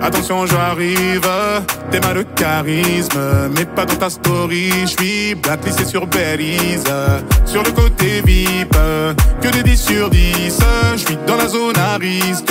Attention, j'arrive, t'es mal de charisme, mais pas dans ta story. J'suis blacklisté sur Belize, sur le côté VIP, que des 10 sur 10. J'vis dans la zone à risque.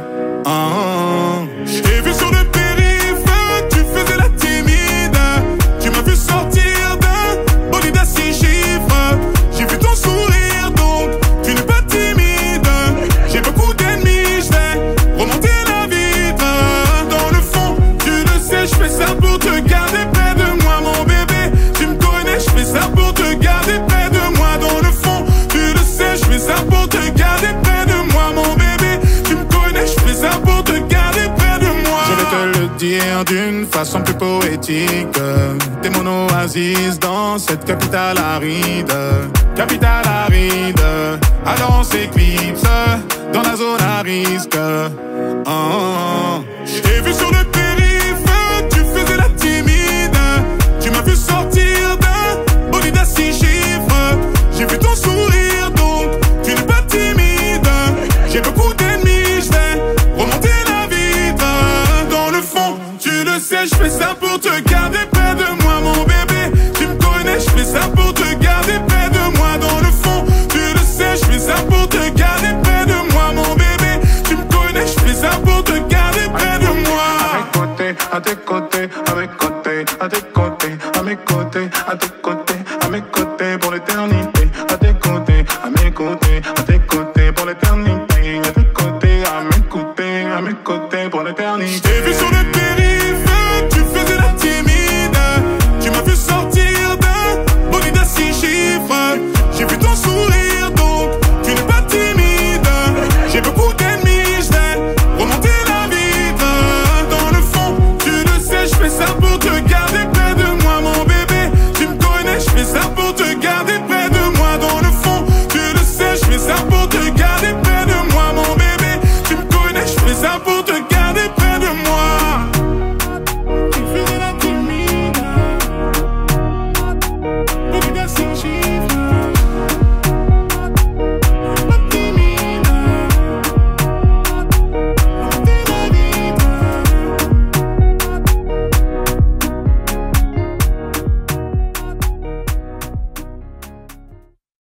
J't'ai vu sur le périph', tu faisais la timide. Tu m'as vu sortir d'un bolide à 6 chiffres. J'ai vu ton sourire, donc tu n'es pas timide. J'ai beaucoup d'ennemis, j'vais remonter la vitre. Dans le fond, tu le sais, j'fais ça pour te garder près de moi, mon bébé. Tu me connais, j'fais ça pour te garder près de moi. Dans le fond, tu le sais, j'fais ça pour te garder près de moi, mon bébé. Tu me connais, j'fais ça pour te garder près de moi. Je vais te le dire d'une façon plus poétique. T'es mon oasis dans cette capitale aride. Capitale aride. Alors on s'éclipse dans la zone à risque. J't'ai vu sur le périph', tu faisais la timide. Tu m'as vu sortir d'un bolide à 6 chiffres. J'ai vu ton sourire, donc tu n'es pas timide. J'ai beaucoup d'ennemis, j'vais remonter la vitre. Dans le fond, tu le sais, j'fais ça pour te garder près de moi, mon bébé. Tu me connais, j'fais ça pour te garder près de moi. Dans le fond, tu le sais, j'fais ça pour te garder près de moi, mon bébé. Tu me connais, j'fais ça pour te garder près de moi. À tes côtés, à mes côtés, à tes côtés, à mes côtés, à tes côtés, à mes côtés pour l'éternité. À tes côtés, à mes côtés, à tes côtés pour l'éternité. À tes côtés.